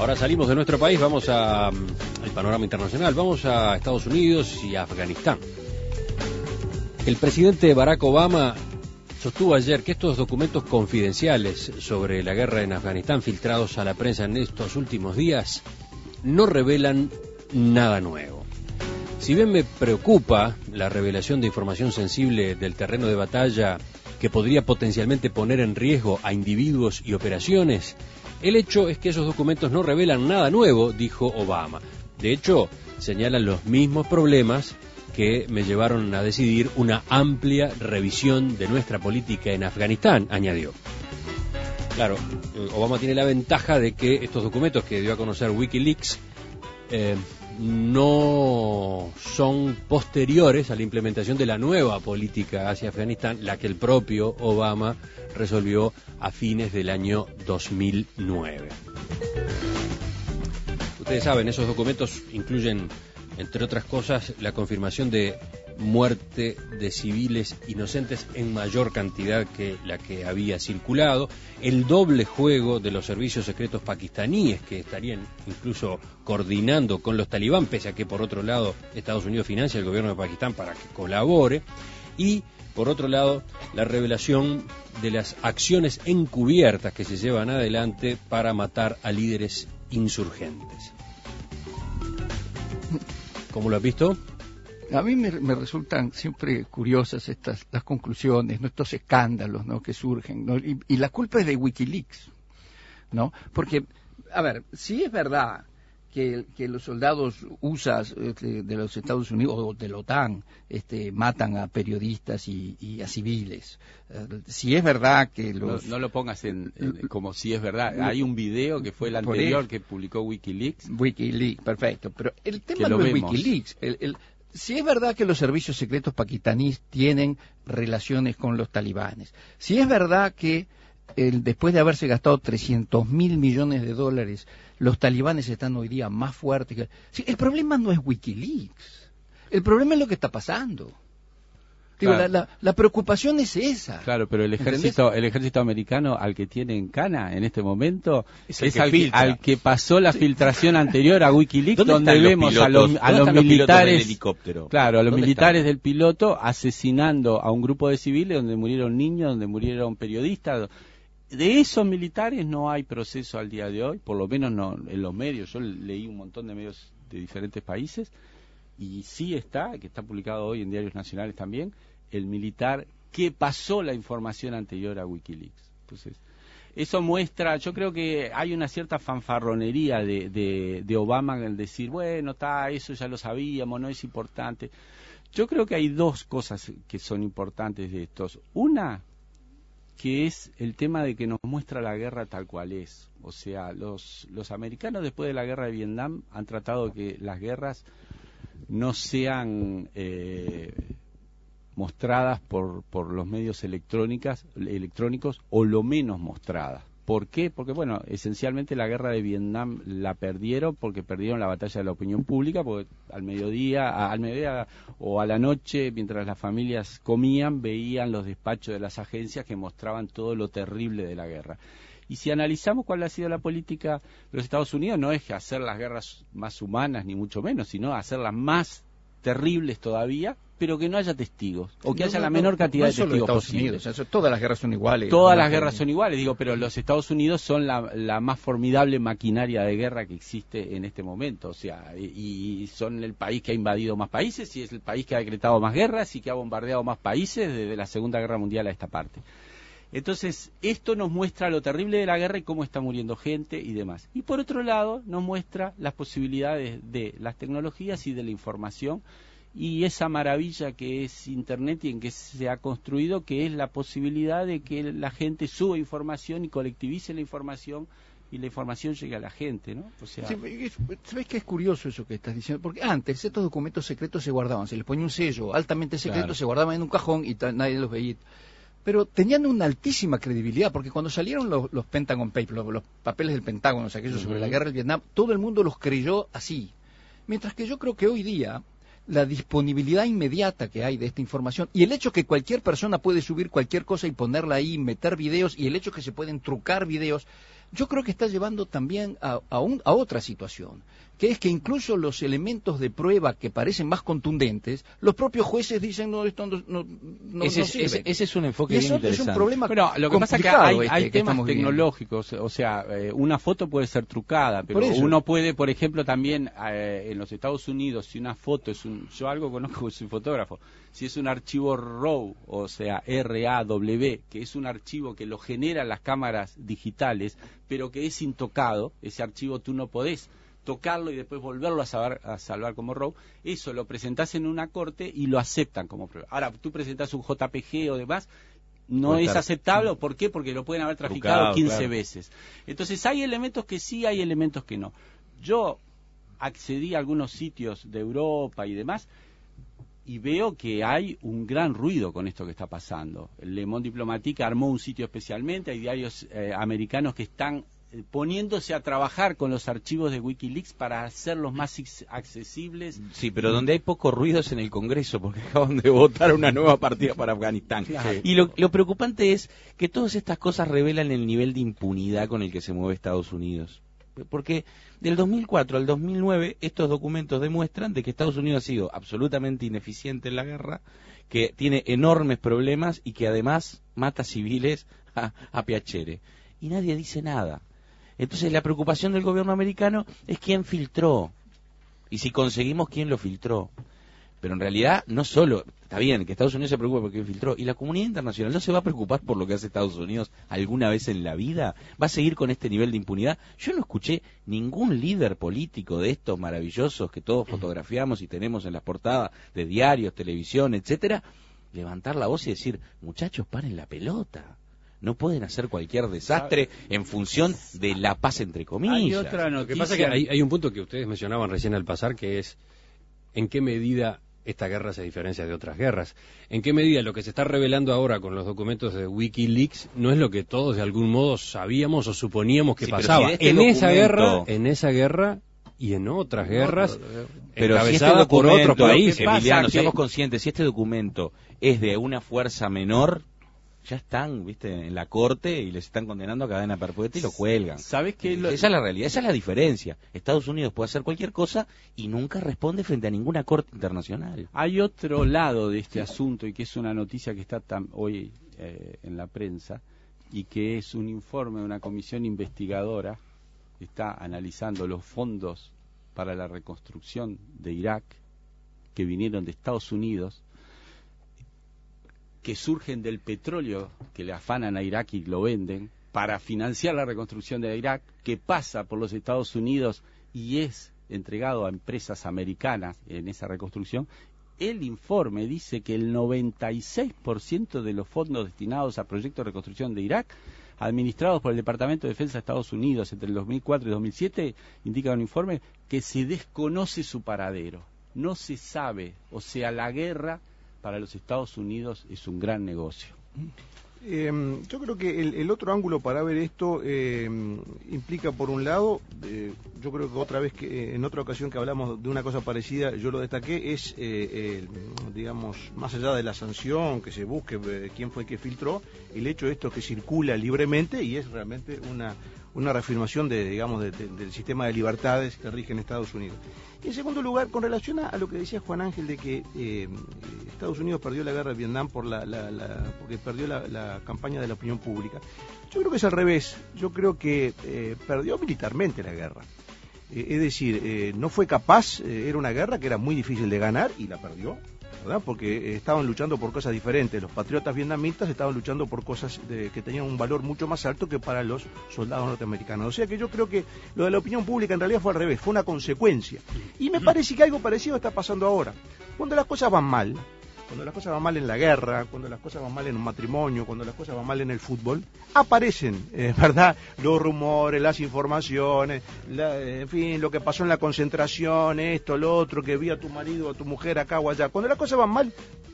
Ahora salimos de nuestro país, vamos al panorama internacional, vamos a Estados Unidos y a Afganistán. El presidente Barack Obama sostuvo ayer que estos documentos confidenciales sobre la guerra en Afganistán filtrados a la prensa en estos últimos días no revelan nada nuevo. Si bien me preocupa la revelación de información sensible del terreno de batalla que podría potencialmente poner en riesgo a individuos y operaciones, el hecho es que esos documentos no revelan nada nuevo, dijo Obama. De hecho, señalan los mismos problemas que me llevaron a decidir una amplia revisión de nuestra política en Afganistán, añadió. Claro, Obama tiene la ventaja de que estos documentos que dio a conocer Wikileaks no son posteriores a la implementación de la nueva política hacia Afganistán, la que el propio Obama resolvió a fines del año 2009. Ustedes saben, esos documentos incluyen, entre otras cosas, la confirmación de muerte de civiles inocentes en mayor cantidad que la que había circulado, el doble juego de los servicios secretos pakistaníes que estarían incluso coordinando con los talibán, pese a que por otro lado Estados Unidos financia al gobierno de Pakistán para que colabore, y por otro lado la revelación de las acciones encubiertas que se llevan adelante para matar a líderes insurgentes. ¿Cómo lo has visto? A mí me resultan siempre curiosas las conclusiones, estos escándalos, ¿no?, que surgen, ¿no? Y la culpa es de Wikileaks, ¿no? Porque, a ver, si es verdad que los soldados USA de los Estados Unidos o de la OTAN matan a periodistas y a civiles, si es verdad que los... No lo pongas como si es verdad. Hay un video que fue el anterior que publicó Wikileaks. Wikileaks, perfecto. Pero el tema no es Wikileaks. Si es verdad que los servicios secretos pakistaníes tienen relaciones con los talibanes, si es verdad que después de haberse gastado $300.000 millones, los talibanes están hoy día más fuertes. Sí, el problema no es Wikileaks, el problema es lo que está pasando. Digo, claro. La preocupación es esa. Claro, pero el ejército americano al que tiene en cana en este momento es al que pasó la filtración anterior a Wikileaks, donde vemos a los militares del helicóptero. Claro, a los militares del piloto asesinando a un grupo de civiles donde murieron niños, donde murieron periodistas. De esos militares no hay proceso al día de hoy, por lo menos no en los medios. Yo leí un montón de medios de diferentes países y sí que está publicado hoy en diarios nacionales también, el militar que pasó la información anterior a Wikileaks. Entonces, eso muestra, yo creo que hay una cierta fanfarronería de Obama en el decir, bueno, eso ya lo sabíamos, no es importante. Yo creo que hay dos cosas que son importantes de estos. Una, que es el tema de que nos muestra la guerra tal cual es. O sea, los americanos después de la guerra de Vietnam han tratado de que las guerras no sean mostradas por los medios electrónicos o lo menos mostradas. ¿Por qué? Porque, bueno, esencialmente la guerra de Vietnam la perdieron porque perdieron la batalla de la opinión pública, porque al mediodía o a la noche, mientras las familias comían, veían los despachos de las agencias que mostraban todo lo terrible de la guerra. Y si analizamos cuál ha sido la política de los Estados Unidos, no es hacer las guerras más humanas, ni mucho menos, sino hacerlas más terribles todavía, pero que no haya testigos, o que haya la menor cantidad de testigos posible. Todas las guerras son iguales. Todas las guerras son iguales, pero los Estados Unidos son la más formidable maquinaria de guerra que existe en este momento, o sea, y son el país que ha invadido más países, y es el país que ha decretado más guerras, y que ha bombardeado más países desde la Segunda Guerra Mundial a esta parte. Entonces, esto nos muestra lo terrible de la guerra y cómo está muriendo gente y demás. Y por otro lado, nos muestra las posibilidades de las tecnologías y de la información, y esa maravilla que es Internet y en que se ha construido, que es la posibilidad de que la gente suba información y colectivice la información y la información llegue a la gente, ¿no? O sea... Sí, ¿sabes qué es curioso eso que estás diciendo? Porque antes estos documentos secretos se guardaban, se les ponía un sello altamente secreto, claro, se guardaban en un cajón y nadie los veía. Pero tenían una altísima credibilidad, porque cuando salieron los Pentagon Papers, los papeles del Pentágono, o sea, aquellos sobre la guerra del Vietnam, todo el mundo los creyó así. Mientras que yo creo que hoy día la disponibilidad inmediata que hay de esta información y el hecho que cualquier persona puede subir cualquier cosa y ponerla ahí, meter videos, y el hecho que se pueden trucar videos, yo creo que está llevando también a otra situación, que es que incluso los elementos de prueba que parecen más contundentes, los propios jueces dicen, no, esto no sirve. Ese es un enfoque bien interesante. Es un problema lo que pasa es que hay temas tecnológicos, o sea, una foto puede ser trucada, pero uno puede, por ejemplo, también en los Estados Unidos, si una foto yo algo conozco, soy fotógrafo, si es un archivo RAW, o sea, RAW, que es un archivo que lo generan las cámaras digitales, pero que es intocado, ese archivo tú no podés tocarlo y después volverlo a salvar como RAW, eso lo presentás en una corte y lo aceptan como prueba. Ahora, tú presentás un JPG o demás, no es aceptable. ¿Por qué? Porque lo pueden haber traficado 15 veces. Entonces, hay elementos que sí, hay elementos que no. Yo accedí a algunos sitios de Europa y demás, y veo que hay un gran ruido con esto que está pasando. El Le Monde Diplomatique armó un sitio especialmente, hay diarios americanos que están poniéndose a trabajar con los archivos de Wikileaks para hacerlos más accesibles. Sí, pero donde hay poco ruido es en el Congreso, porque acaban de votar una nueva partida para Afganistán. Claro. Y lo preocupante es que todas estas cosas revelan el nivel de impunidad con el que se mueve Estados Unidos. Porque del 2004 al 2009 estos documentos demuestran de que Estados Unidos ha sido absolutamente ineficiente en la guerra, que tiene enormes problemas y que además mata civiles a piacere. Y nadie dice nada. Entonces la preocupación del gobierno americano es quién filtró y si conseguimos quién lo filtró. Pero en realidad no solo, está bien que Estados Unidos se preocupe por quién filtró, y la comunidad internacional no se va a preocupar por lo que hace Estados Unidos alguna vez en la vida. ¿Va a seguir con este nivel de impunidad? Yo no escuché ningún líder político de estos maravillosos que todos fotografiamos y tenemos en las portadas de diarios, televisión, etcétera, levantar la voz y decir, muchachos, paren la pelota. No pueden hacer cualquier desastre en función de la paz, entre comillas. Hay otra noticia. Lo que pasa es que hay un punto que ustedes mencionaban recién al pasar, que es en qué medida esta guerra se diferencia de otras guerras. En qué medida lo que se está revelando ahora con los documentos de Wikileaks no es lo que todos de algún modo sabíamos o suponíamos que pasaba. Si en esa guerra y en otras guerras, pero encabezada por otro país. Emiliano, seamos conscientes, si este documento es de una fuerza menor, ya están, en la corte y les están condenando a cadena perpetua y lo cuelgan. ¿Sabes qué? Esa es la realidad, esa es la diferencia. Estados Unidos puede hacer cualquier cosa y nunca responde frente a ninguna corte internacional. Hay otro lado de este asunto, y que es una noticia que está hoy en la prensa, y que es un informe de una comisión investigadora que está analizando los fondos para la reconstrucción de Irak que vinieron de Estados Unidos, que surgen del petróleo que le afanan a Irak y lo venden para financiar la reconstrucción de Irak, que pasa por los Estados Unidos y es entregado a empresas americanas en esa reconstrucción. El informe dice que el 96% de los fondos destinados a proyectos de reconstrucción de Irak, administrados por el Departamento de Defensa de Estados Unidos entre el 2004 y 2007, indica un informe que se desconoce su paradero. No se sabe, o sea, la guerra para los Estados Unidos es un gran negocio. Yo creo que el otro ángulo para ver esto implica, por un lado, yo creo que otra vez, que en otra ocasión que hablamos de una cosa parecida, yo lo destaqué, es, digamos, más allá de la sanción, que se busque quién fue que filtró, el hecho de esto que circula libremente y es realmente una reafirmación del sistema de libertades que rige en Estados Unidos. Y en segundo lugar, con relación a lo que decía Juan Ángel de que Estados Unidos perdió la guerra de Vietnam porque perdió la campaña de la opinión pública, yo creo que es al revés. Yo creo que perdió militarmente la guerra. Es decir, no fue capaz, era una guerra que era muy difícil de ganar y la perdió, ¿verdad? Porque estaban luchando por cosas diferentes. Los patriotas vietnamitas estaban luchando por cosas que tenían un valor mucho más alto que para los soldados norteamericanos. O sea que yo creo que lo de la opinión pública en realidad fue al revés, fue una consecuencia. Y me parece que algo parecido está pasando ahora. Cuando las cosas van mal, cuando las cosas van mal en la guerra, cuando las cosas van mal en un matrimonio, cuando las cosas van mal en el fútbol, aparecen, ¿verdad?, los rumores, las informaciones, en fin, lo que pasó en la concentración, esto, lo otro, que vi a tu marido o a tu mujer acá o allá. Cuando las cosas van mal,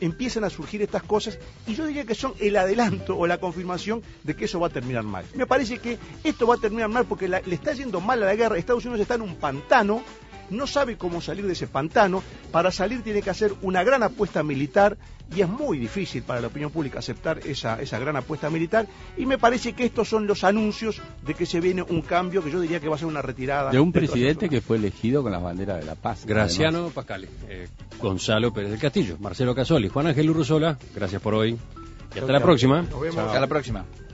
empiezan a surgir estas cosas, y yo diría que son el adelanto o la confirmación de que eso va a terminar mal. Me parece que esto va a terminar mal porque le está yendo mal a la guerra. Estados Unidos está en un pantano, no sabe cómo salir de ese pantano. Para salir tiene que hacer una gran apuesta militar, y es muy difícil para la opinión pública aceptar esa gran apuesta militar, y me parece que estos son los anuncios de que se viene un cambio, que yo diría que va a ser una retirada de un presidente que fue elegido con la bandera de la paz. Graciano Pascale, Gonzalo Pérez del Castillo, Marcelo Casoli, Juan Ángel Urruzola, gracias por hoy y hasta la próxima. Nos vemos. Hasta la próxima.